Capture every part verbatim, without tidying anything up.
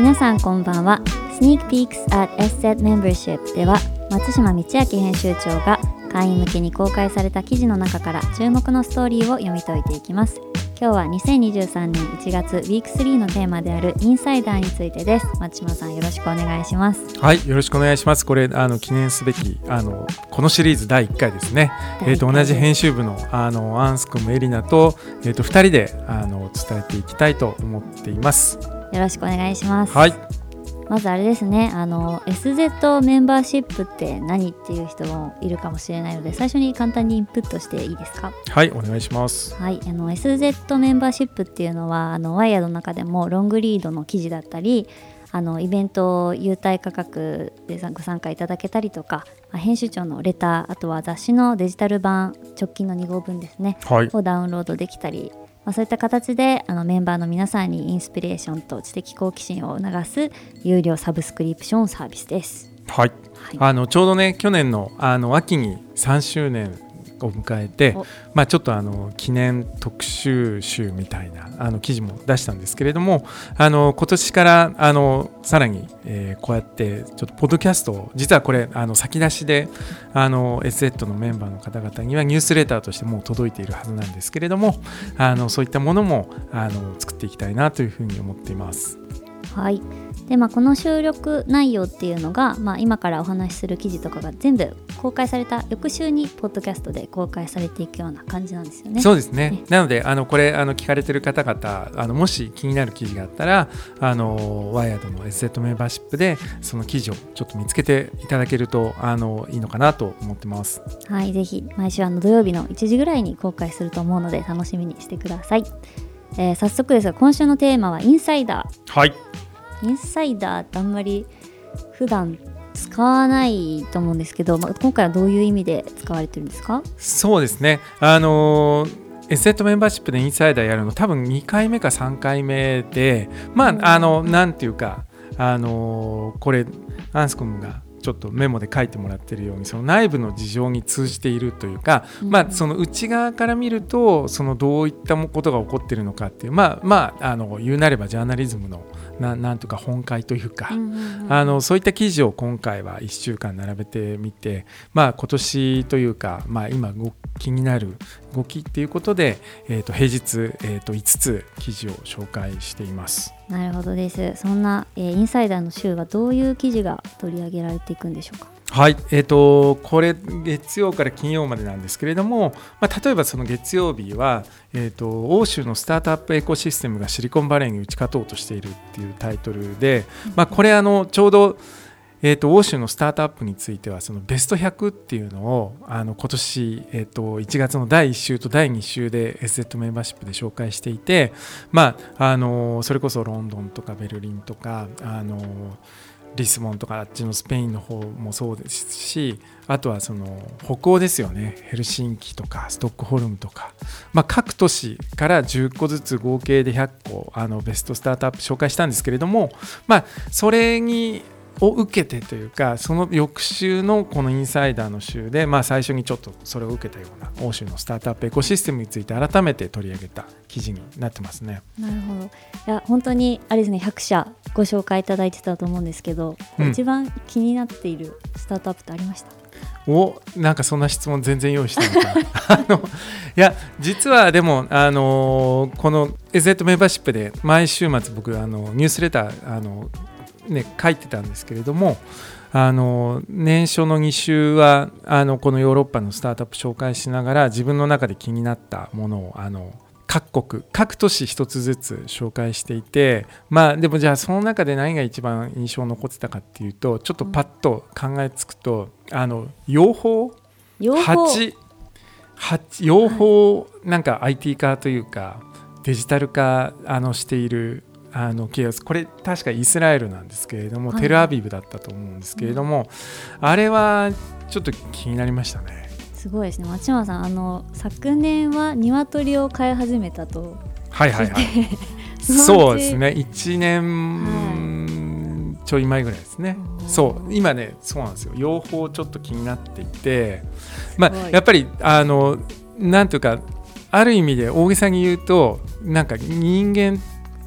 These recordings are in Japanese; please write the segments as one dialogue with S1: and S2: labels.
S1: 皆さんこんばんは。 Sneak Peeks at エスゼット Membership では松島道明編集長が会員向けに公開された記事の中から注目のストーリーを読み解いていきます。今日はにせんにじゅうさんねんいちがつウィークスリーのテーマであるインサイダーについてです。松島さんよろしくお願いします。
S2: はい、よろしくお願いします。これあの記念すべきあのこのシリーズだいいっかいですね。えー、と同じ編集部のあのアンスコムエリナと、えー、とふたりであの伝えていきたいと思っています。
S1: よろしくお願いします。
S2: はい、
S1: まずあれですね、あの エスゼット メンバーシップって何っていう人もいるかもしれないので、最初に簡単にインプットしていいですか？
S2: はい、お願いします。
S1: はい、あの エスゼット メンバーシップっていうのはあのワイヤードの中でもロングリードの記事だったり、あのイベント優待価格でご参加いただけたりとか、編集長のレター、あとは雑誌のデジタル版直近のに号分ですね、はい、をダウンロードできたり、まあ、そういった形であのメンバーの皆さんにインスピレーションと知的好奇心を促す有料サブスクリプションサービスです。
S2: はい、はい、あのちょうどね去年 の, あの秋にさんしゅうねんを迎えて、まあ、ちょっとあの記念特集集みたいなあの記事も出したんですけれども、あの今年からあのさらに、えー、こうやってちょっとポッドキャストを、実はこれあの先出しであの エスゼット のメンバーの方々にはニュースレターとしてもう届いているはずなんですけれども、あのそういったものもあの作っていきたいなというふうに思っています。
S1: はい。でまあ、この収録内容っていうのが、まあ、今からお話しする記事とかが全部公開された翌週にポッドキャストで公開されていくような感じなんですよね。
S2: そうですね。ね、なのであのこれあの聞かれてる方々、あのもし気になる記事があったら、あのワイヤードの エスゼット メンバーシップでその記事をちょっと見つけていただけるとあのいいのかなと思ってます。
S1: はい、ぜひ毎週あの土曜日のいちじぐらいに公開すると思うので楽しみにしてください。えー、早速ですが今週のテーマはインサイダー。
S2: はい。
S1: インサイダーってあんまり普段使わないと思うんですけど、まあ、今回はどういう意味で使われてるんですか？
S2: そうですね、あのー、エスゼット メンバーシップでインサイダーやるの多分にかいめかさんかいめで、まああのなんていうか、あのー、これアンスコムがちょっとメモで書いてもらってるように、その内部の事情に通じているというか、うん、まあ、その内側から見るとそのどういったことが起こっているのかっていう、まあまあ、あの言うなればジャーナリズムのな, なんとか本会というか、うんうんうん、あのそういった記事を今回はいっしゅうかん並べてみて、まあ、今年というか、まあ、今気になる動きっていうことで、えー、と平日、えー、といつつ記事を紹介しています。
S1: なるほどです。そんな、えー、インサイダーの週はどういう記事が取り上げられていくんでしょうか？
S2: はい、えー、とこれ月曜から金曜までなんですけれども、まあ、例えばその月曜日は、えー、と欧州のスタートアップエコシステムがシリコンバレーに打ち勝とうとしているっていうタイトルで、まあ、これあのちょうどえー、と欧州のスタートアップについてはそのベストひゃくっていうのをあの今年、えー、といちがつのだいいっ週とだいに週で エスゼット メンバーシップで紹介していて、まあ、あのそれこそロンドンとかベルリンとかあのリスボンとかあっちのスペインの方もそうですし、あとはその北欧ですよね、ヘルシンキとかストックホルムとか、まあ、各都市からじゅっこずつ合計でひゃっこあのベストスタートアップ紹介したんですけれども、まあ、それにを受けてというか、その翌週のこのインサイダーの週で、まあ、最初にちょっとそれを受けたような欧州のスタートアップエコシステムについて改めて取り上げた記事になってますね。
S1: なるほど。いや本当にあれですね、ひゃくしゃご紹介いただいてたと思うんですけど、うん、一番気になっているスタートアップってありました？
S2: お、なんかそんな質問全然用意してなかったあのいや実はでも、あのー、この エスゼット メンバーシップで毎週末僕あのニュースレターあのね、書いてたんですけれども、あの年初のに週はあのこのヨーロッパのスタートアップ紹介しながら自分の中で気になったものをあの各国各都市一つずつ紹介していて、まあでもじゃあその中で何が一番印象に残ってたかっていうと、ちょっとパッと考えつくと、あの養蜂蜂蜂養蜂なんか アイティー 化というかデジタル化あのしているあのケース、これ確かイスラエルなんですけれども、はい、テルアビブだったと思うんですけれども、うん、あれはちょっと気になりましたね。
S1: すごいですね。松島さん、あの昨年は鶏を飼い始めたと。
S2: はいはいはいそうですね、いちねんちょい前ぐらいですね、はい、そう今ねそうなんですよ、養蜂ちょっと気になっていて、まあ、やっぱりあのなんていうか、ある意味で大げさに言うとなんか人間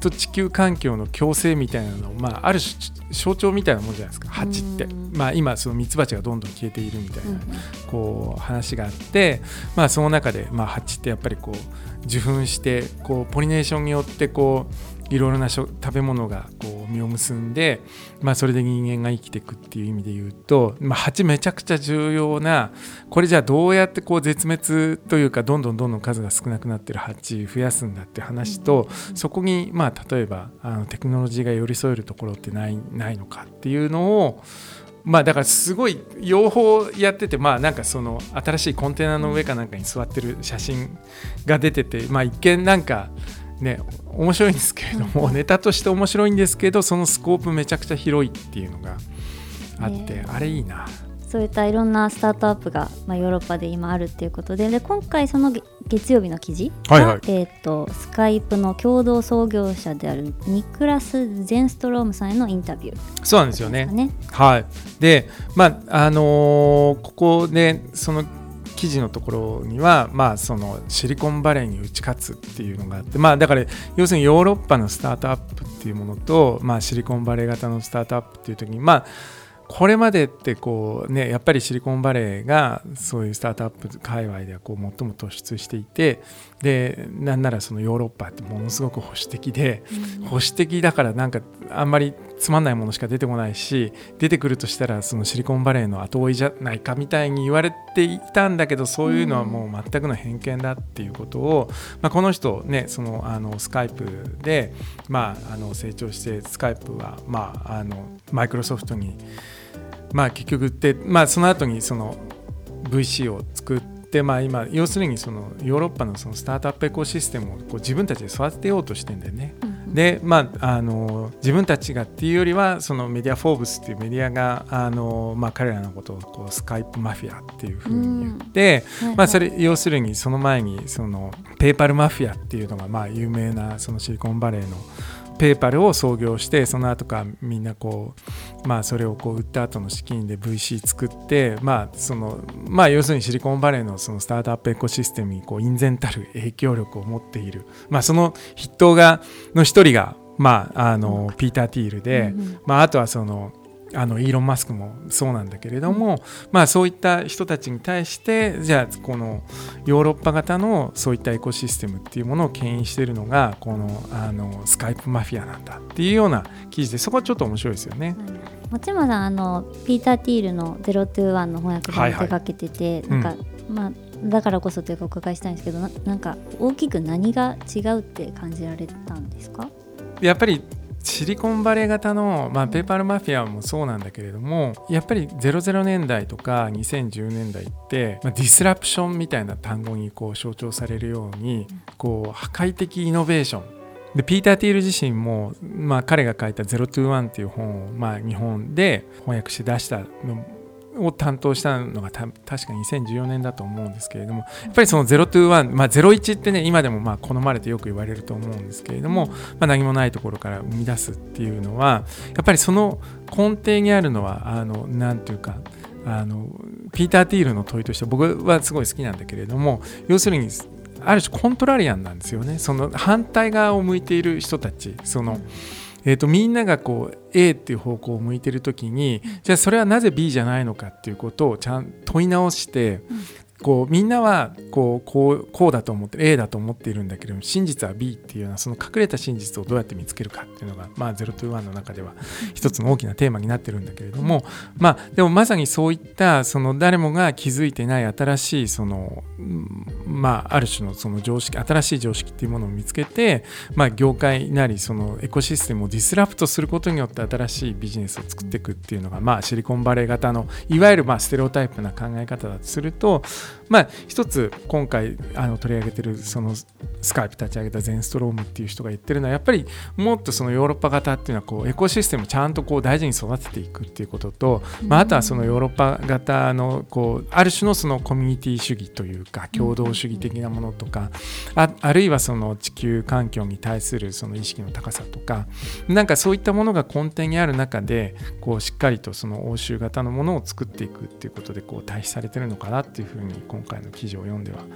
S2: と地球環境の共生みたいなのを、まあ、ある象徴みたいなもんじゃないですか、蜂って、まあ、今そのミツバチがどんどん消えているみたいな、うん、こう話があって、まあ、その中で、まあ、蜂ってやっぱりこう受粉してこうポリネーションによってこういろいろな食べ物がこう実を結んで、まあ、それで人間が生きていくっていう意味で言うと、まあ、蜂めちゃくちゃ重要な、これじゃあどうやってこう絶滅というかどんどんどんどん数が少なくなってる蜂増やすんだって話と、そこにまあ例えばあのテクノロジーが寄り添えるところってない、ないのかっていうのを、まあだからすごい両方やってて、まあなんかその新しいコンテナの上かなんかに座ってる写真が出てて、まあ一見なんかね、面白いんですけれども、ネタとして面白いんですけど、そのスコープめちゃくちゃ広いっていうのがあって、ね、あれいいな。
S1: そういったいろんなスタートアップが、まあ、ヨーロッパで今あるっていうことで、で今回その月曜日の記事が、はいはい、えーと、スカイプの共同創業者であるニクラス・ゼンストロームさんへのインタビュー、
S2: そうなんですよね。はい。で、まああのー、ここでその記事のところには、まあ、そのシリコンバレーに打ち勝つっていうのがあって、まあ、だから要するにヨーロッパのスタートアップっていうものと、まあ、シリコンバレー型のスタートアップっていう時に、まあこれまでってこうね、やっぱりシリコンバレーがそういうスタートアップ界隈ではこう最も突出していて、でなんならそのヨーロッパってものすごく保守的で、うん、保守的だからなんかあんまりつまんないものしか出てこないし、出てくるとしたらそのシリコンバレーの後追いじゃないかみたいに言われていたんだけど、そういうのはもう全くの偏見だっていうことを、まあ、この人ね、そのあのスカイプで、まあ、あの成長してスカイプは、まあ、あのマイクロソフトにまあ、結局って、まあ、その後にその ブイシー を作って、まあ、今要するにそのヨーロッパのそのスタートアップエコーシステムをこう自分たちで育てようとしてんだよね、うん、で、まあ、あの自分たちがっていうよりはそのメディアフォーブスっていうメディアがあの、まあ、彼らのことをこうスカイプマフィアっていうふうに言って、うん、まあ、それ要するにその前にそのペーパルマフィアっていうのがまあ有名なそのシリコンバレーのペーパルを創業して、その後からみんなこう、まあ、それをこう売った後の資金で ブイシー 作って、まあそのまあ、要するにシリコンバレーのそのスタートアップエコシステムにこう隠然たる影響力を持っている、まあ、その筆頭がの一人が、まあ、あのピーター・ティールで、うんうん、まあ、あとはそのあのイーロン・マスクもそうなんだけれども、うん、まあ、そういった人たちに対してじゃあこのヨーロッパ型のそういったエコシステムっていうものを牽引しているのがこの、あのスカイプマフィアなんだっていうような記事で、そこはちょっと面白いですよね。
S1: 持山さん、あのピーター・ティールのゼロトゥーワンの翻訳でも手掛けてて、はいはい、なんか、うん、まあ、だからこそというかお伺いしたいんですけど、 な, なんか大きく何が違うって感じられたんですか？
S2: やっぱりシリコンバレー型の、まあ、ペーパルマフィアもそうなんだけれども、やっぱりゼロゼロねんだいとかにせんじゅうねんだいって、まあ、ディスラプションみたいな単語にこう象徴されるように、こう破壊的イノベーションで、ピーター・ティール自身も、まあ、彼が書いたゼロトゥーワンっていう本を、まあ、日本で翻訳して出したのを担当したのがた確かにせんじゅうよねんだと思うんですけれども、やっぱりそのゼロトゥーワン、まあ、ゼロイチってね、今でもまあ好まれてよく言われると思うんですけれども、まあ、何もないところから生み出すっていうのは、やっぱりその根底にあるのは、あのなんていうか、あのピーター・ティールの問いとして僕はすごい好きなんだけれども、要するにある種コントラリアンなんですよね。その反対側を向いている人たち、そのえーと、みんながこう A っていう方向を向いてるときに、じゃあそれはなぜ B じゃないのかっていうことをちゃんと問い直して、こうみんなはこうこうこうだと思って A だと思っているんだけども、真実は B っていうようなその隠れた真実をどうやって見つけるかっていうのが、まあ、ゼロトゥーワンの中では一つの大きなテーマになってるんだけれども、まあ、でもまさにそういったその誰もが気づいてない新しいその、まあ、ある種のその常識、新しい常識っていうものを見つけて、まあ、業界なりそのエコシステムをディスラプトすることによって新しいビジネスを作っていくっていうのが、まあ、シリコンバレー型のいわゆるまあステレオタイプな考え方だとすると、まあ、一つ今回あの取り上げてるそのスカイプ立ち上げたゼンストロームっていう人が言ってるのは、やっぱりもっとそのヨーロッパ型っていうのはこうエコシステムをちゃんとこう大事に育てていくっていうことと、まあ、あとはそのヨーロッパ型のこうある種のそのコミュニティ主義というか共同主義的なものとか、 あ, あるいはその地球環境に対するその意識の高さとか、なんかそういったものが根底にある中でこうしっかりとその欧州型のものを作っていくっていうことでこう対比されてるのかなっていうふうに今回の記事を読んでは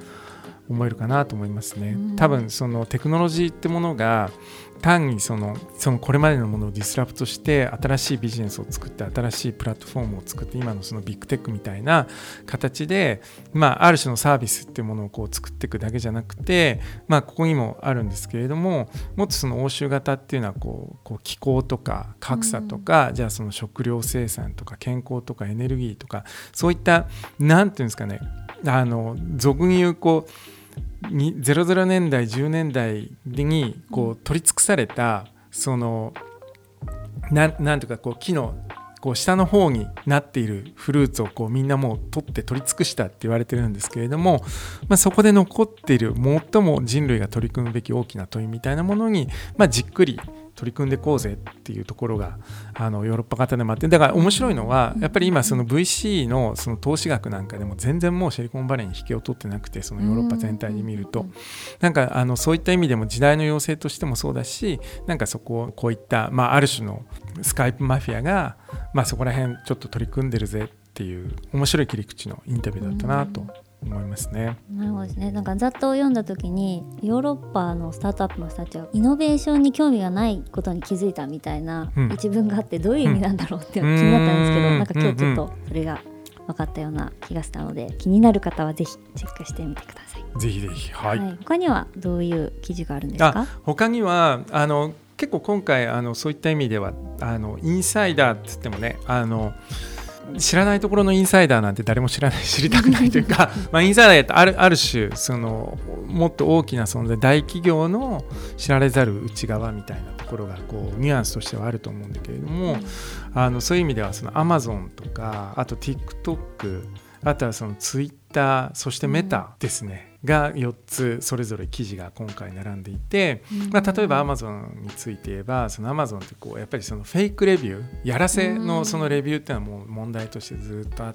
S2: 思えるかなと思いますね。多分そのテクノロジーってものが単にそのそのこれまでのものをディスラプトして新しいビジネスを作って新しいプラットフォームを作って今のそのビッグテックみたいな形で、まあ、ある種のサービスっていうものをこう作っていくだけじゃなくて、まあ、ここにもあるんですけれども、もっとその欧州型っていうのはこうこう気候とか格差とか、うん、じゃあその食料生産とか健康とかエネルギーとかそういったなんていうんですかね、あの俗に言うこうゼロゼロねんだいじゅうねんだいにこう取り尽くされたその な, なんとかこう木のこう下の方になっているフルーツをこうみんなもう取って取り尽くしたって言われてるんですけれども、まあ、そこで残っている最も人類が取り組むべき大きな問いみたいなものに、まあ、じっくり取り組んでいこうぜっていうところがあのヨーロッパ型でもあって、だから面白いのはやっぱり今その ブイシー のその投資額なんかでも全然もうシリコンバレーに引けを取ってなくて、そのヨーロッパ全体で見るとなんかあのそういった意味でも時代の要請としてもそうだし、なんかそこをこういったまあある種のスカイプマフィアがまあそこら辺ちょっと取り組んでるぜっていう面白い切り口のインタビューだったなと思いますね。
S1: なるほどですね。なんかざっと読んだ時にヨーロッパのスタートアップの人たちはイノベーションに興味がないことに気づいたみたいな一文があって、どういう意味なんだろうっていうのが気になったんですけど、うん、なんか今日ちょっとそれが分かったような気がしたので、気になる方はぜひチェックしてみてください。
S2: ぜひぜひ、はいはい、
S1: 他にはどういう記事があるんですか？
S2: あ他にはあの結構今回あのそういった意味ではあのインサイダーって言ってもね、あの知らないところのインサイダーなんて誰も知らない知りたくないというかまあインサイダーってある、ある種そのもっと大きな存在、大企業の知られざる内側みたいなところがこうニュアンスとしてはあると思うんだけれども、あのそういう意味ではその Amazon とかあと TikTok、 あとはその Twitter、 そしてメタですね、うん、がよっつそれぞれ記事が今回並んでいて、うんまあ、例えば Amazon について言えば、その Amazon ってこうやっぱりそのフェイクレビュー、やらせのそのレビューっていうのはもう問題としてずっとあって、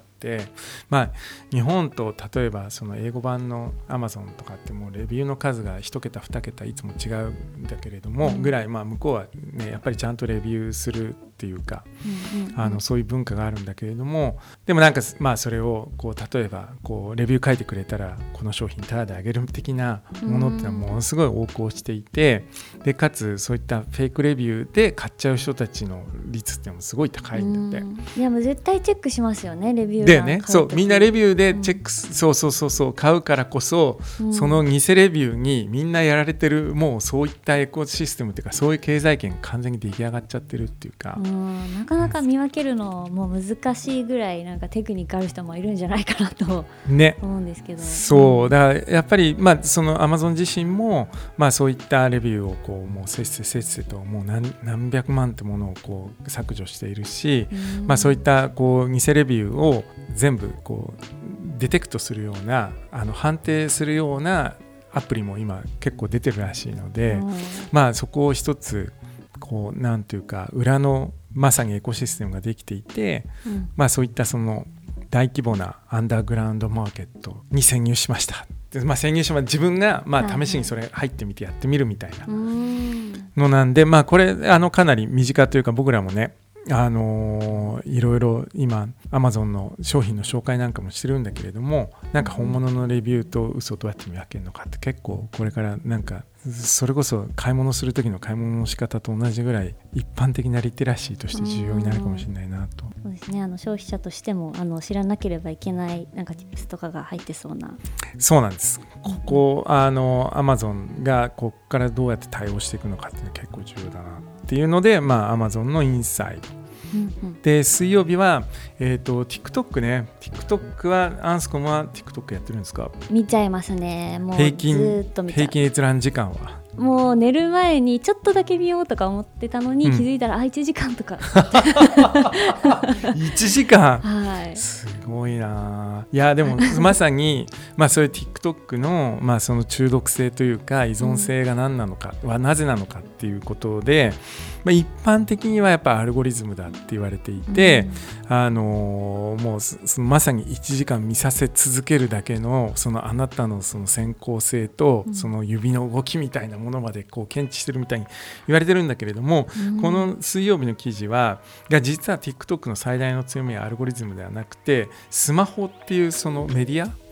S2: まあ、日本と例えばその英語版の Amazon とかってもうレビューの数が一桁二桁いつも違うんだけれどもぐらい、まあ向こうはねやっぱりちゃんとレビューするっていうか、あのそういう文化があるんだけれども、でもなんかまあそれをこう例えばこうレビュー書いてくれたらこの商品タダであげる的なものっていうのはものすごい横行していて、でかつそういったフェイクレビューで買っちゃう人たちの率っていうのもすごい高いんだって。
S1: いやもう絶対チェックしますよね、レビュー
S2: でね、そうみんなレビューでチェック、うん、そうそうそうそう買うからこそ、うん、その偽レビューにみんなやられてる、もうそういったエコシステムっていうかそういう経済圏完全に出来上がっちゃってるっていうか、
S1: うん、なかなか見分けるのも難しいぐらいなんかテクニックある人もいるんじゃないかなと思うんですけど、ね、
S2: そうだからやっぱり、まあ、その Amazon 自身も、まあ、そういったレビューをこうもうせっせせっせともう 何, 何百万ってものをこう削除しているし、うんまあ、そういったこう偽レビューを全部こうデテクトするような、あの判定するようなアプリも今結構出てるらしいので、うんまあ、そこを一つこうなんていうか裏のまさにエコシステムができていて、うんまあ、そういったその大規模なアンダーグラウンドマーケットに潜入しましたで、まあ、潜入しま自分がまあ試しにそれ入ってみてやってみるみたいなのなんで、まあ、これあのかなり身近というか僕らもね、あのー、いろいろ今 Amazon の商品の紹介なんかもしてるんだけれども、なんか本物のレビューと嘘をどうやって見分けるのかって結構これからなんかそれこそ買い物する時の買い物の仕方と同じぐらい一般的なリテラシーとして重要になるかもしれないなと。
S1: そうですね、あの消費者としてもあの知らなければいけないなんか tips とかが入ってそうな。
S2: そうなんです。ここあの Amazon がここからどうやって対応していくのかっていうのは結構重要だなっていうので、まあ、Amazon のインサイドうんうん、で水曜日は、えーと、TikTok ね TikTok はアンスコムは TikTok やってるんですか？
S1: 見ちゃいますね。もう
S2: 平均
S1: ずっと見ちゃう。
S2: 平均閲覧時間は
S1: もう寝る前にちょっとだけ見ようとか思ってたのに、うん、気づいたらあいちじかんとか
S2: いちじかん、
S1: はい、
S2: すごいな。いやでもまさにまあそういう TikTok の、まあ、その中毒性というか依存性が何なのか、うん、はなぜなのかっていうことで、まあ、一般的にはやっぱアルゴリズムだって言われていて、うん、あのー、もうそのまさにいちじかん見させ続けるだけのそのあなたのその先行性とその指の動きみたいなものまでこう検知してるみたいに言われてるんだけれども、うん、この水曜日の記事はが実は TikTok の最大の強みはアルゴリズムではなくてスマホっていうそのメディア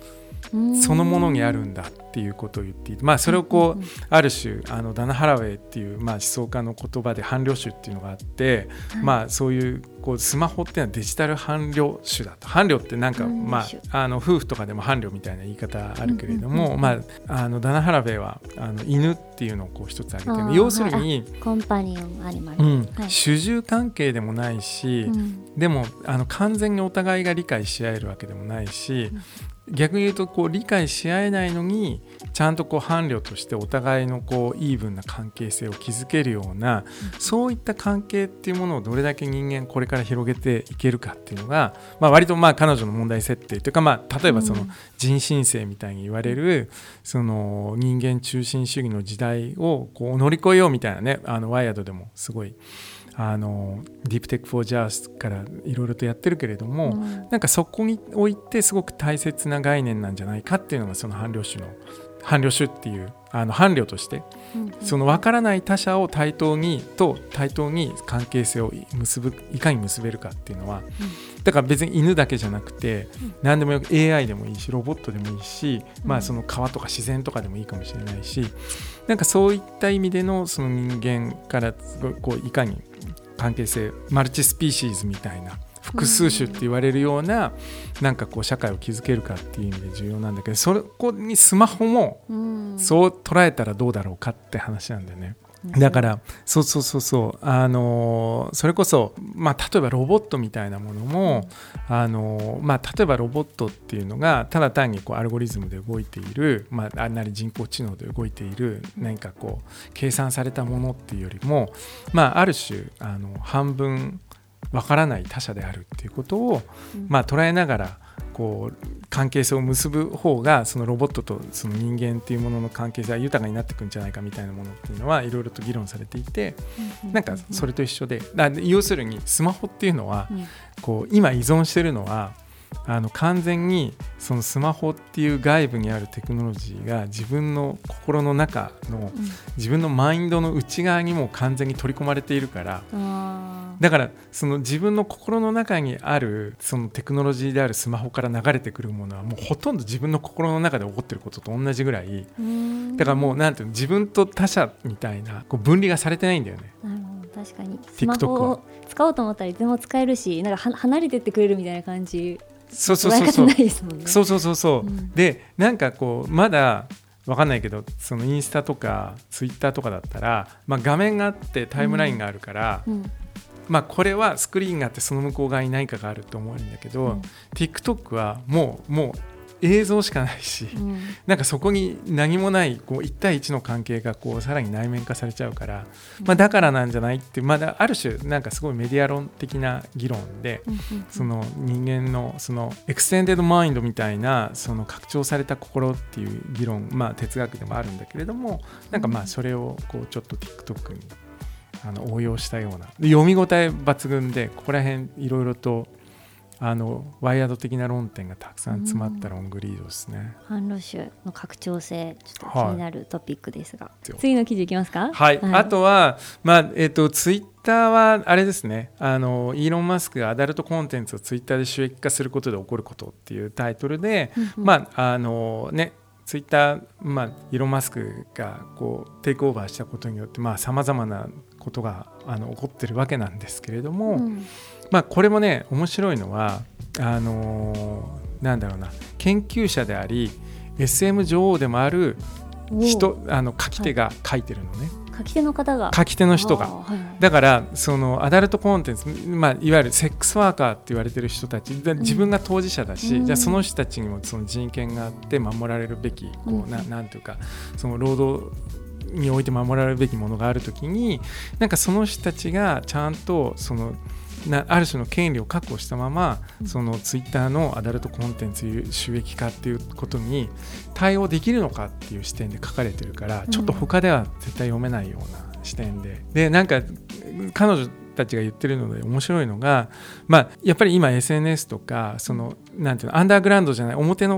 S2: そのものにあるんだっていうことを言っていて、まあ、それをこう、うんうんうん、ある種あのダナ・ハラウェイっていう、まあ、思想家の言葉で伴侶種っていうのがあって、はい、まあ、そういうこうスマホっていうのはデジタル伴侶種だと。伴侶ってなんか、まあ、あの夫婦とかでも伴侶みたいな言い方あるけれども、うんうんうん、まあ、あのダナ・ハラウェイはあの犬っていうのをこう一つ挙げて、ね、要するに、
S1: はい、コンパニオンアニマル、
S2: うん
S1: はい、
S2: 主従関係でもないし、うん、でもあの完全にお互いが理解し合えるわけでもないし、うん、逆に言うとこう理解し合えないのにちゃんとこう伴侶としてお互いのこうイーブンな関係性を築けるような、うん、そういった関係っていうものをどれだけ人間これから広げていけるかっていうのが、まあ、割とまあ彼女の問題設定というか、まあ、例えばその人新世みたいに言われるその人間中心主義の時代をこう乗り越えようみたいなね、あのワイヤードでもすごいあのディープテック・フォー・ジャースからいろいろとやってるけれども、うん、なんかそこにおいてすごく大切な概念なんじゃないかっていうのがその伴侶種の伴侶種っていうあの伴侶として、うんうん、その分からない他者を対等にと対等に関係性を結ぶいかに結べるかっていうのは、うん、だから別に犬だけじゃなくて、うん、何でもよく エーアイ でもいいしロボットでもいいし、うん、まあ、その川とか自然とかでもいいかもしれないし、なんかそういった意味でのその人間からこういかに関係性マルチスピーシーズみたいな複数種って言われるような、うん、なんかこう社会を築けるかっていう意味で重要なんだけど、そこにスマホもそう捉えたらどうだろうかって話なんだよね。だからそうそうそうそう、あのー、それこそ、まあ、例えばロボットみたいなものも、うん、あのーまあ、例えばロボットっていうのがただ単にこうアルゴリズムで動いている、まあ、あんなり人工知能で動いている何かこう計算されたものっていうよりも、まあ、ある種あの半分わからない他者であるっていうことを、うんまあ、捉えながらこう関係性を結ぶ方がそのロボットとその人間っていうものの関係性が豊かになっていくんじゃないかみたいなものっていうのはいろいろと議論されていて、なんかそれと一緒で、だ要するにスマホっていうのはこう今依存してるのはあの完全にそのスマホっていう外部にあるテクノロジーが自分の心の中の自分のマインドの内側にも完全に取り込まれているから、だからその自分の心の中にあるそのテクノロジーであるスマホから流れてくるものはもうほとんど自分の心の中で起こってることと同じぐらい、だからもうなんていうの自分と他者みたいなこう分離がされてないんだよね。
S1: なるほど、確かにスマホを使おうと思ったらいつでも使えるし、なんか離れてってくれるみたいな感じ。
S2: そうそうそうそう、そうそうそうそう、うん、でなんかこうまだ分かんないけどそのインスタとかツイッターとかだったら、まあ、画面があってタイムラインがあるから、うんうんまあ、これはスクリーンがあってその向こう側に何かがあると思うんだけど、うん、TikTok はもうもう映像しかないし、うん、なんかそこに何もないこういち対いちの関係がこうさらに内面化されちゃうから、まあ、だからなんじゃないって、まだある種なんかすごいメディア論的な議論で、うんうんうん、その人間のそのエクステンデッドマインドみたいなその拡張された心っていう議論、まあ、哲学でもあるんだけれども、なんかまあそれをこうちょっと TikTok にあの応用したような読み応え抜群で、ここら辺いろいろとあのワイヤード的な論点がたくさん詰まったロングリードですね。
S1: 反ロ種の拡張性ちょっと気になるトピックですが、はい、次の記事いきますか。
S2: はい、はい、あとは、まあえーと、ツイッターはあれですね、あのイーロン・マスクがアダルトコンテンツをツイッターで収益化することで起こることっていうタイトルで、まああのねツイッター、まあ、イーロン・マスクがこうテイクオーバーしたことによってさまざまなことがあの起こってるわけなんですけれども、うんまあ、これもね面白いのはあのー、なんだろうな研究者であり エスエム 女王でもある人あの書き手が書いてるのね、
S1: はい、書き手の方が
S2: 書き手の人が、はい、だからそのアダルトコンテンツ、まあ、いわゆるセックスワーカーって言われてる人たち自分が当事者だし、うん、じゃあその人たちにもその人権があって守られるべきこう、うん、な, なんていうかその労働において守られるべきものがあるときになんかその人たちがちゃんとそのなある種の権利を確保したまま、うん、そのツイッターのアダルトコンテンツ収益化っていうことに対応できるのかっていう視点で書かれてるから、うん、ちょっと他では絶対読めないような視点ででなんか彼女たちが言ってるので面白いのが、まあ、やっぱり今 エスエヌエス とかそのなんていうのアンダーグラウンドじゃない表の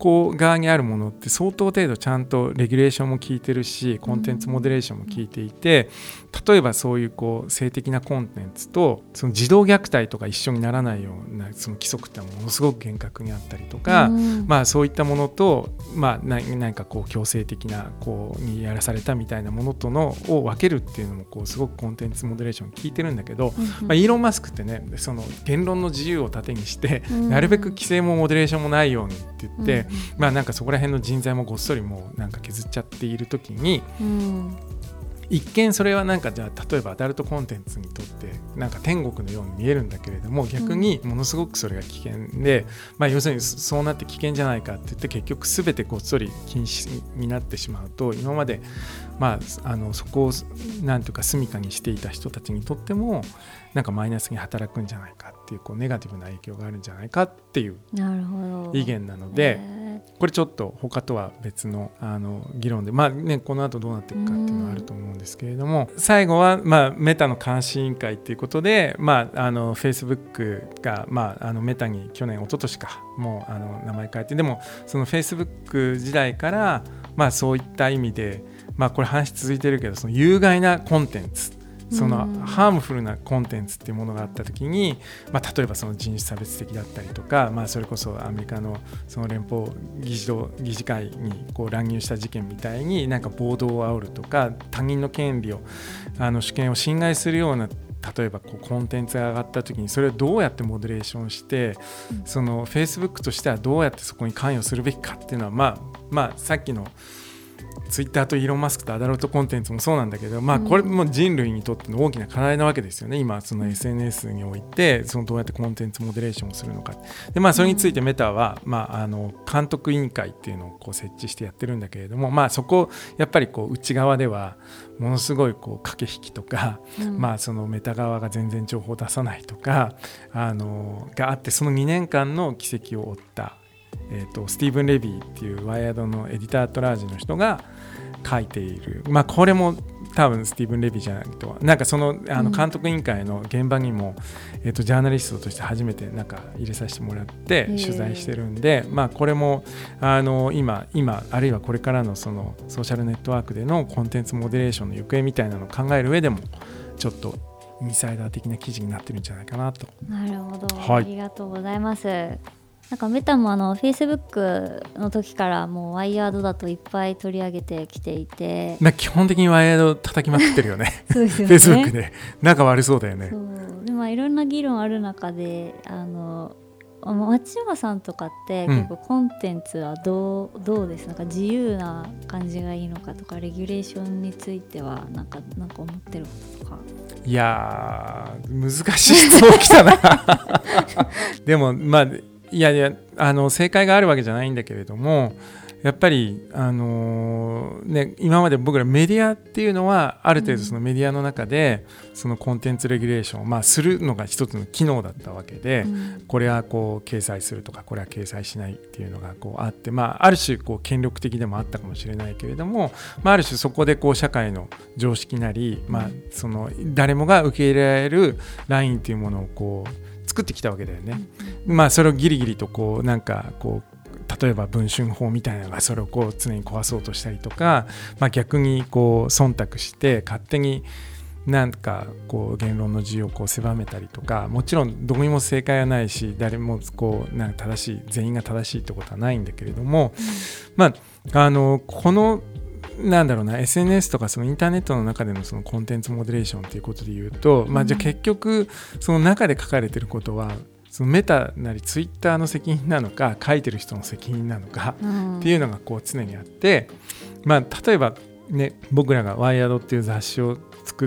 S2: こ側にあるものって相当程度ちゃんとレギュレーションも効いてるしコンテンツモデレーションも効いていて、例えばそういうこう性的なコンテンツとその児童虐待とか一緒にならないようなその規則ってものすごく厳格にあったりとか、まあ、そういったものと、まあ、何かこう強制的なこうにやらされたみたいなものとのを分けるっていうのもこうすごくコンテンツモデレーション効いてるんだけど、まあ、イーロン・マスクってねその言論の自由を盾にしてなるべく規制もモデレーションもないようにって言って、まあ、なんかそこら辺の人材もごっそりもうなんか削っちゃっている時に、一見それはなんかじゃあ例えばアダルトコンテンツにとってなんか天国のように見えるんだけれども、逆にものすごくそれが危険で、まあ、要するにそうなって危険じゃないかって言って結局全てごっそり禁止になってしまうと、今までまああのそこをなんていうか住処にしていた人たちにとってもなんかマイナスに働くんじゃないかっていう、こうネガティブな影響があるんじゃないかっていう意見なので、これちょっと他とは別のあの議論で、まあね、この後どうなっていくかっていうのはあると思うんですけれども、最後はまあメタの監視委員会ということで、まああの Facebook がまああのメタに去年一昨年かもうあの名前変えて、でもその Facebook 時代からまあそういった意味で、まあこれ話続いてるけど、その有害なコンテンツ、そのハームフルなコンテンツっていうものがあったときに、まあ、例えばその人種差別的だったりとか、まあ、それこそアメリカのその連邦議事堂議事会にこう乱入した事件みたいになんか暴動を煽るとか他人の権利をあの主権を侵害するような例えばこうコンテンツが上がったときにそれをどうやってモデレーションして、その Facebook としてはどうやってそこに関与するべきかっていうのは、まあまあさっきのツイッターとイーロン・マスクとアダルトコンテンツもそうなんだけど、まあ、これも人類にとっての大きな課題なわけですよね。今その エスエヌエス においてそのどうやってコンテンツモデレーションをするのかで、まあ、それについてメタは、まあ、あの監督委員会っていうのをこう設置してやってるんだけれども、まあ、そこやっぱりこう内側ではものすごいこう駆け引きとか、うんまあ、そのメタ側が全然情報を出さないとかあのがあって、そのにねんかんの軌跡を追ったえー、とスティーブン・レビーっていうワイヤードのエディタートラージの人が書いている、まあ、これも多分スティーブン・レビーじゃないと、なんかそのあの監督委員会の現場にも、うんえー、とジャーナリストとして初めてなんか入れさせてもらって取材してるんで、まあ、これもあの 今, 今あるいはこれからのそのソーシャルネットワークでのコンテンツモデレーションの行方みたいなのを考える上でもちょっとインサイダー的な記事になってるんじゃないかなと。
S1: なるほど、
S2: はい、
S1: ありがとうございます。なんかメタもあの Facebook の時からもうワイヤードだといっぱい取り上げてきていて、
S2: なんか基本的にワイヤード叩きまくってるよね
S1: そうですよね
S2: Facebook で仲悪そうだよね。
S1: そうで、まあ、いろんな議論ある中であの松島さんとかって結構コンテンツはどう、うん、どうですなんか自由な感じがいいのかとかレギュレーションについてはなんかなんか思ってることとか。
S2: いやー難しい質問来たなでもまあいやいやあの正解があるわけじゃないんだけれども、やっぱり、あのーね、今まで僕らメディアっていうのはある程度そのメディアの中でそのコンテンツレギュレーションをまあするのが一つの機能だったわけで、うん、これはこう掲載するとかこれは掲載しないっていうのがこうあって、まあ、ある種こう権力的でもあったかもしれないけれども、まあ、ある種そこでこう社会の常識なり、まあ、その誰もが受け入れられるラインっていうものをこう作ってきたわけだよね。まあそれをギリギリとこうなんかこう例えば文春法みたいなのがそれをこう常に壊そうとしたりとか、まあ、逆にこう忖度して勝手になんかこう言論の自由をこう狭めたりとか、もちろんどこにも正解はないし誰もこうなんか正しい全員が正しいってことはないんだけれども、うん、まああのこのなんだろうな エスエヌエス とかそのインターネットの中でのそのコンテンツモデレーションということで言うと、まあ、じゃあ結局その中で書かれていることはそのメタなりツイッターの責任なのか書いてる人の責任なのかっていうのがこう常にあって、まあ、例えば、ね、僕らがワイヤードっていう雑誌を作って、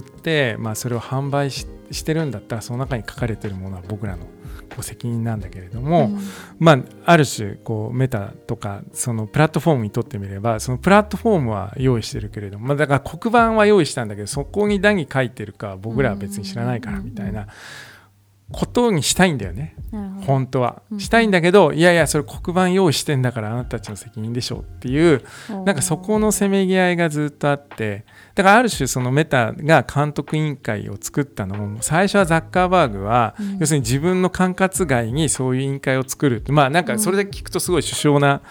S2: まあ、それを販売 し, してるんだったらその中に書かれてるものは僕らのこう責任なんだけれども、うんまあ、ある種こうメタとかそのプラットフォームにとってみればそのプラットフォームは用意してるけれども、まあ、だから黒板は用意したんだけどそこに何書いてるか僕らは別に知らないからみたいなことにしたいんだよね。本当はしたいんだけど、いやいやそれ黒板用意してんだからあなたたちの責任でしょっていうなんかそこのせめぎ合いがずっとあって、だからある種そのメタが監督委員会を作ったのも最初はザッカーバーグは、うん、要するに自分の管轄外にそういう委員会を作る、まあなんかそれだけ聞くとすごい首相な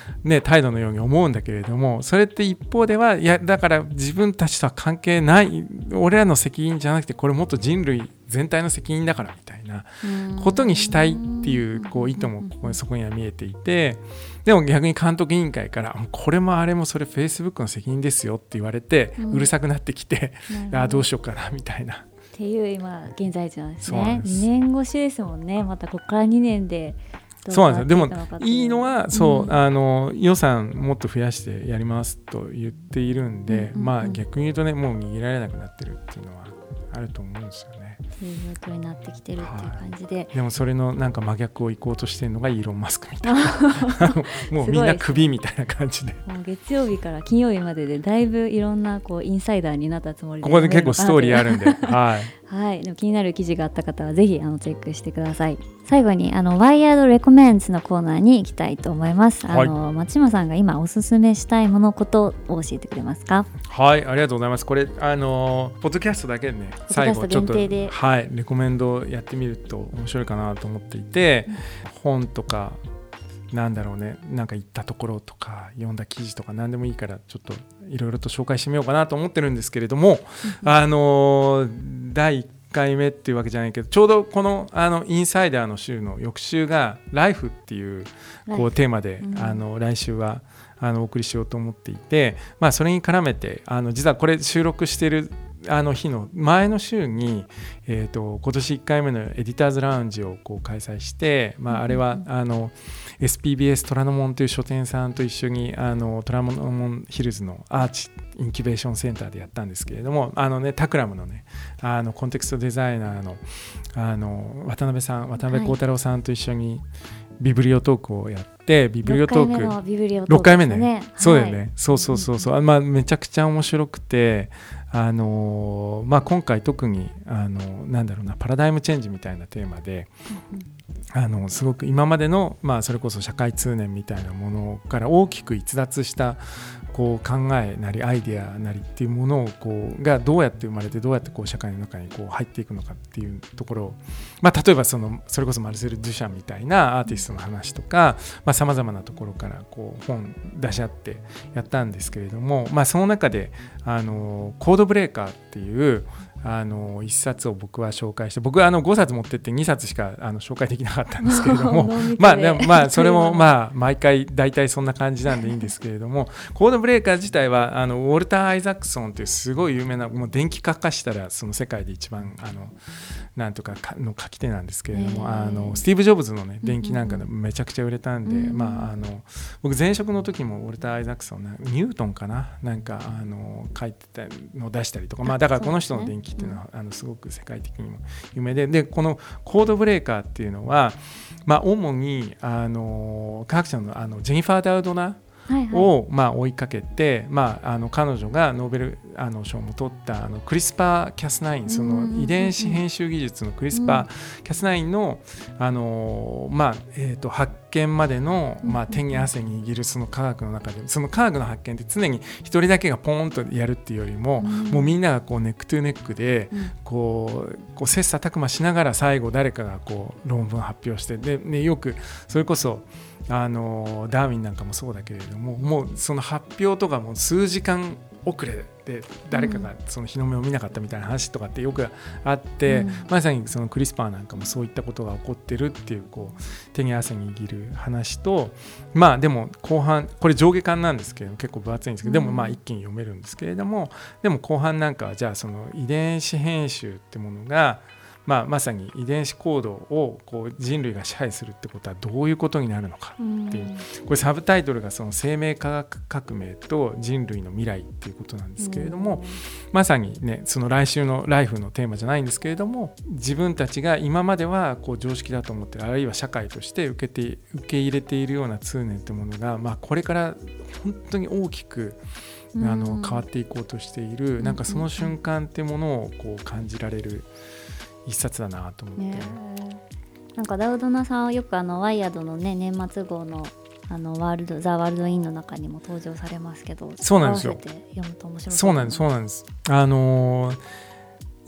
S2: ね、態度のように思うんだけれども、それって一方ではいやだから自分たちとは関係ない俺らの責任じゃなくてこれもっと人類全体の責任だからみたいなことにしたいっていう、こう意図もここにそこには見えていて、でも逆に監督委員会からこれもあれもそれ Facebook の責任ですよって言われてうるさくなってきて、うん、あどうしようかなみたいな
S1: っていう今現在地なんですね。にねん越しですもんね。またここからにねんで
S2: そうなんですよ。でもいいのはそう、うん、あの予算もっと増やしてやりますと言っているんで、うんうんうん、まあ逆に言うとねもう逃げられなくなってるっていうのはあると思うんですよね。
S1: そういう状況になってきてるっていう感じで、はい、
S2: でもそれのなんか真逆を行こうとしてるのがイーロン・マスクみたいなもうみんなクビみたいな感じで
S1: もう月曜日から金曜日まででだいぶいろんなこうインサイダーになったつもりで、
S2: ここで結構ストーリーあるんではい
S1: はい、でも気になる記事があった方はぜひあのチェックしてください。最後にあのワイヤードレコメンズのコーナーに行きたいと思います。あの、はい、松島さんが今おすすめしたいものことを教えてくれますか？
S2: はい、ありがとうございます。これあのポッドキャストだけでね最後ちょっとはいレコメンドやってみると面白いかなと思っていて、うん、本とかなんだろうね、なんか行ったところとか読んだ記事とか何でもいいからちょっといろいろと紹介してみようかなと思ってるんですけれども、うん、あのだいいっかいめっていうわけじゃないけど、ちょうどこのあのインサイダーの週の翌週がライフっていうこうテーマで、うん、あの来週はあのお送りしようと思っていて、まあそれに絡めてあの実はこれ収録しているあの日の前の週に、えー、と今年いっかいめのエディターズラウンジをこう開催して、まあ、あれはあの エスピービーエス 虎ノ門という書店さんと一緒にあの虎ノ門ヒルズのアーチインキュベーションセンターでやったんですけれども、あのねタクラムのねあのコンテクストデザイナーのあの渡辺さん渡辺幸太郎さんと一緒にビブリオトークをやって、ビブリオトークろっかいめね、そうだよね、はい、そうそうそうそう、まあ、めちゃくちゃ面白くて、あのまあ、今回特にあのなんだろうなパラダイムチェンジみたいなテーマで、あのすごく今までの、まあ、それこそ社会通念みたいなものから大きく逸脱したこう考えなりアイデアなりっていうものをこうがどうやって生まれてどうやってこう社会の中にこう入っていくのかっていうところを、まあ、例えばそのそれこそマルセル・デュシャンみたいなアーティストの話とかさまざまなところからこう本出し合ってやったんですけれども、まあ、その中であのコードブレーカーっていうあのいっさつを僕は紹介して、僕はあのごさつ持ってってにさつしかあの紹介できなかったんですけれどもまあでもまあそれもまあ毎回大体そんな感じなんでいいんですけれどもコードブレーカー自体はあのウォルター・アイザックソンというすごい有名なもう電気化化したらその世界で一番あのなんとかの書き手なんですけれども、あのスティーブ・ジョブズのね電気なんかでめちゃくちゃ売れたんで、うんうん、まああの僕前職の時もウォルター・アイザックソンニュートンかななんかあの書いてたのを出したりとか、まあだからこの人の電気っていうのはあのすごく世界的にも有名で、でこのコードブレーカーっていうのは、まあ、主にあの科学者の、あのジェニファー・ダウドナを、まあ、追いかけて、まあ、あの彼女がノーベルあの賞も取ったあのクリスパー・キャスナイン、その遺伝子編集技術のクリスパー・キャスナインの、あのまあえー、と発見までの、まあ、手に汗握るその科学の中で、その科学の発見って常に一人だけがポーンとやるっていうよりも、もうみんながこうネックトゥネックでこうこう切磋琢磨しながら最後誰かがこう論文発表して、で、ね、よくそれこそあのダーウィンなんかもそうだけれども、もうその発表とかも数時間遅れで誰かがその日の目を見なかったみたいな話とかってよくあって、うん、まさにそのクリスパーなんかもそういったことが起こってるっていうこう手に汗握る話と、まあでも後半これ上下巻なんですけど結構分厚いんですけど、でもまあ一気に読めるんですけれども、でも後半なんかはじゃあその遺伝子編集ってものがまあ、まさに遺伝子コードをこう人類が支配するってことはどういうことになるのかっていう、これサブタイトルがその生命科学革命と人類の未来っていうことなんですけれども、まさにねその来週のライフのテーマじゃないんですけれども、自分たちが今まではこう常識だと思ってる、あるいは社会として受けて受け入れているような通念ってものが、まあ、これから本当に大きくあの変わっていこうとしている、なんかその瞬間ってものをこう感じられる一冊だなと思って、ね、
S1: なんかダウドナさんはよくあのワイヤードの、ね、年末号のあのワールドザ・ワールドインの中にも登場されますけど、
S2: そうなんですよ。
S1: 合わせて読むと面白い。
S2: そうなんですそうなんです。あのー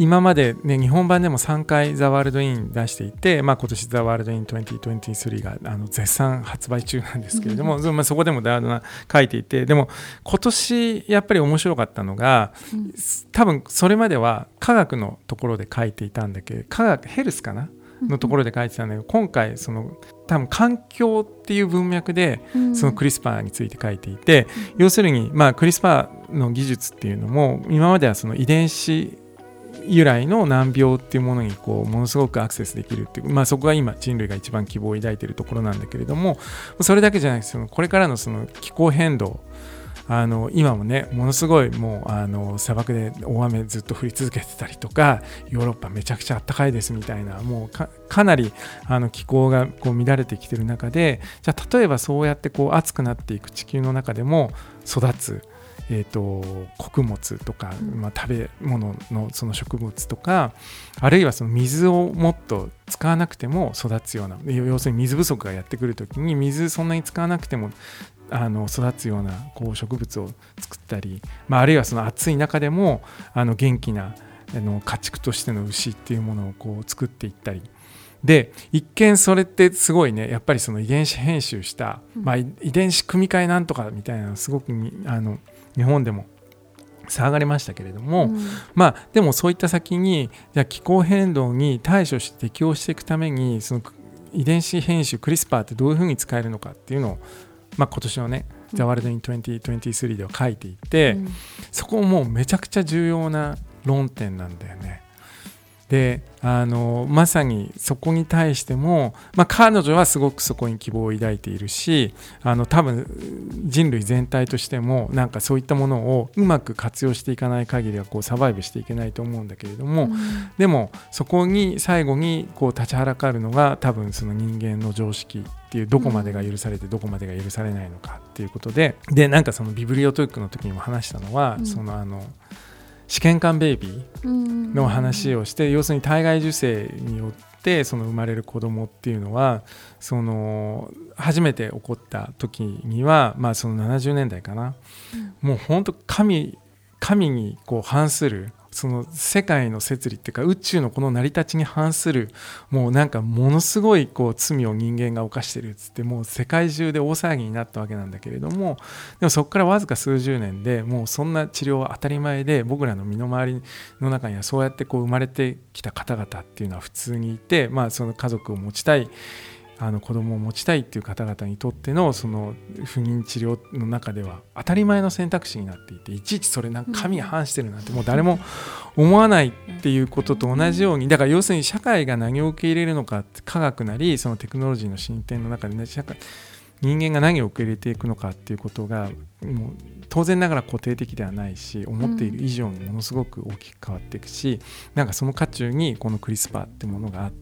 S2: 今まで、ね、日本版でもさんかいザワールドイン出していて、まあ、今年ザワールドインにせんにじゅうさんがあの絶賛発売中なんですけれども、うんまあ、そこでもダードナ書いていて、でも今年やっぱり面白かったのが、うん、多分それまでは科学のところで書いていたんだけど、科学ヘルスかなのところで書いてたんだけど、今回その多分環境っていう文脈でそのクリスパーについて書いていて、うん、要するにまあクリスパーの技術っていうのも今まではその遺伝子由来の難病っていうものにこうものすごくアクセスできるっていう、まあ、そこが今人類が一番希望を抱いているところなんだけれども、それだけじゃなくてそのこれからのその気候変動、あの今もねものすごいもうあの砂漠で大雨ずっと降り続けてたりとか、ヨーロッパめちゃくちゃ暖かいですみたいな、もう か, かなりあの気候がこう乱れてきてる中で、じゃあ例えばそうやってこう暑くなっていく地球の中でも育つえー、と穀物とか、まあ、食べ物のその植物とか、あるいはその水をもっと使わなくても育つような、要するに水不足がやってくるときに水そんなに使わなくてもあの育つようなこう植物を作ったり、まあ、あるいはその暑い中でもあの元気なあの家畜としての牛っていうものをこう作っていったりで、一見それってすごいね、やっぱりその遺伝子編集した、まあ、遺伝子組み換えなんとかみたいなのすごくあの日本でも騒がれましたけれども、うん、まあでもそういった先にじゃあ気候変動に対処して適応していくためにその遺伝子編集クリスパーってどういうふうに使えるのかっていうのを、まあ、今年のね、うん、ザワールドインにせんにじゅうさんでは書いていて、うん、そこもめちゃくちゃ重要な論点なんだよね。であのまさにそこに対しても、まあ、彼女はすごくそこに希望を抱いているし、あの多分人類全体としてもなんかそういったものをうまく活用していかない限りはこうサバイブしていけないと思うんだけれども、うん、でもそこに最後にこう立ちはだかるのが多分その人間の常識っていう、どこまでが許されてどこまでが許されないのかっていうことで、でなんかそのビブリオトークの時にも話したのは、うん、そのあの試験管ベイビーの話をして、要するに体外受精によってその生まれる子供っていうのはその初めて起こった時には、まあ、そのななじゅうねんだいかな、うん、もう本当神神にこう反するその世界の摂理っていうか宇宙のこの成り立ちに反するもうなんかものすごいこう罪を人間が犯してるっつってもう世界中で大騒ぎになったわけなんだけれども、でもそこからわずか数十年でもうそんな治療は当たり前で、僕らの身の回りの中にはそうやってこう生まれてきた方々っていうのは普通にいて、まあその家族を持ちたい、あの子供を持ちたいっていう方々にとってのその不妊治療の中では当たり前の選択肢になっていて、いちいちそれなんか神が反してるなんてもう誰も思わないっていうことと同じように、だから要するに社会が何を受け入れるのか、科学なりそのテクノロジーの進展の中で、ね、社会人間が何を受け入れていくのかっていうことがもう当然ながら固定的ではないし、思っている以上にものすごく大きく変わっていくし、なんかその渦中にこのクリスパーってものがあって、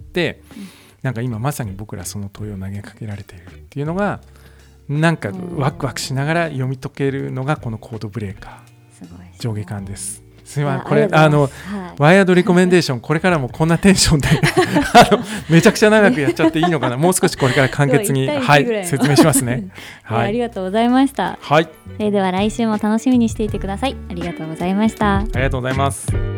S2: なんか今まさに僕らその問いを投げかけられているっていうのがなんかワクワクしながら読み解けるのがこのコードブレーカー上下巻です。すいません、これあの、はい、ワイヤードリコメンデーションこれからもこんなテンションであのめちゃくちゃ長くやっちゃっていいのかなもう少しこれから簡潔に、はい、説明しますね、
S1: はい、ありがとうございました、
S2: はい、
S1: えー、では来週も楽しみにしていてください。ありがとうございました。
S2: ありがとうございます。